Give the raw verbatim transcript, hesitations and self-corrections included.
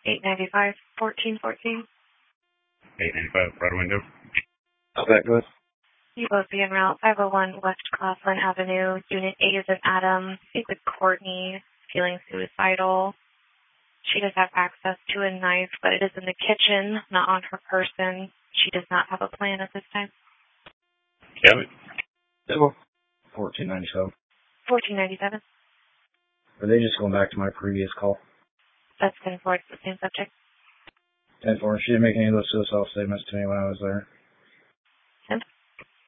eight ninety-five, fourteen fourteen. eight ninety-five, right window. Okay, go ahead. You both be en route, five oh one West Claflin Avenue, Unit A is an Adam. Speak with Courtney, feeling suicidal. She does have access to a knife, but it is in the kitchen, not on her person. She does not have a plan at this time. Have it. fourteen ninety-seven. fourteen ninety-seven. Are they just going back to my previous call? That's ten four, it's the same subject. ten four. She didn't make any of those suicidal statements to me when I was there.